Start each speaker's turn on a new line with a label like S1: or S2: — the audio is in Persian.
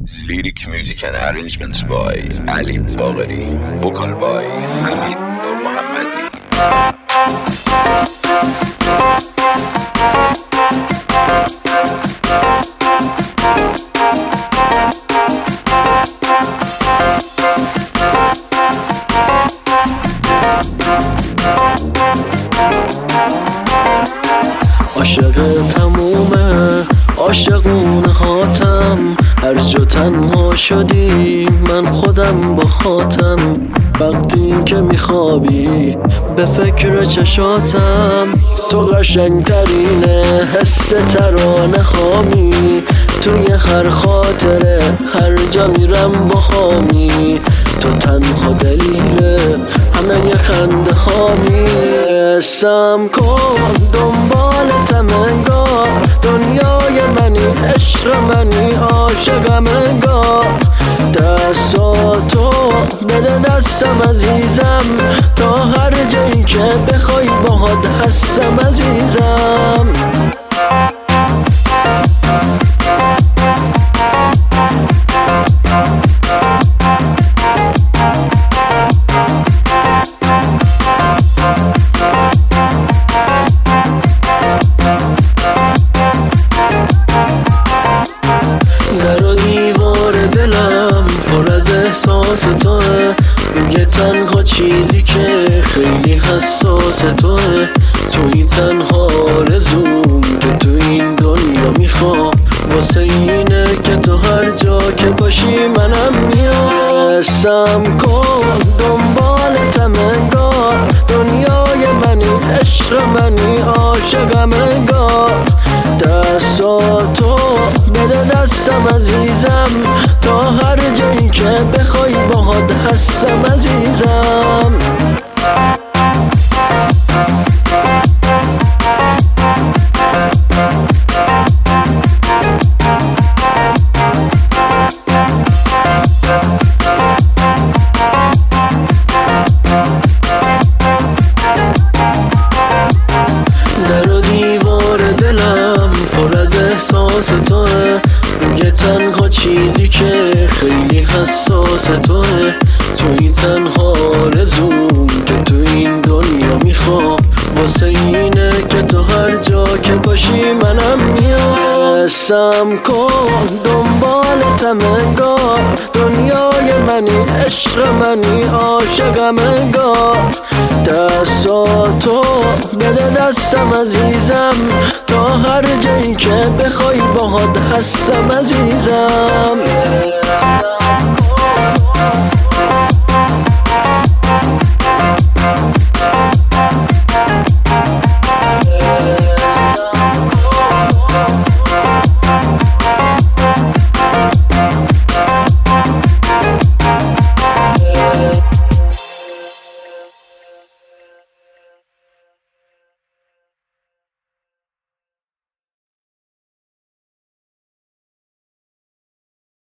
S1: Lyric music and arrangements by Ali Bagheri. Vocal by Hamid Nur Mohammadi.
S2: عاشق تمومه عاشقونه هاتم، هر جا تنها شدی من خودم با خاتم. وقتی که میخوابی به فکر چشاتم، تو قشنگترینه حس ترانه هامی، توی هر خاطره هر جا میرم با هامی، تو تنها دلیله همه ی خنده هامی. اسم کن دنبالتم انگار، دنیای منی عشق منی عاشقم انگار. دستاتو بده دستم عزیزم، تا هر جایی که بخوای باهات هستم عزیزم. در و دیوار دلم پر از احساس توه، میگه تنها چیزی که خیلی حساس توه. توی تنها آرزوم که تو این دنیا میخوام، واسه اینه که تو هر جا که باشی منم میام. اسم کن دنبالتم انگار، دنیای منی عشق منی عاشقم انگار. دستاتو بده دستم عزیزم، تا هر جایی که بخوای باهات هستم عزیزم. در و دیوار دلم پر از احساس توه، میگه تنها چیزی که خیلی حساس توه. توی تنها آرزوم که تو این دنیا میخوام، واسه اینه که تو هر جا که باشی منم میام. اسم کن دنبالتم انگار، دنیای منی عشق منی عاشقم انگار. دستاتو بده دستم عزیزم، تا هر جایی که بخوای باهات هستم عزیزم.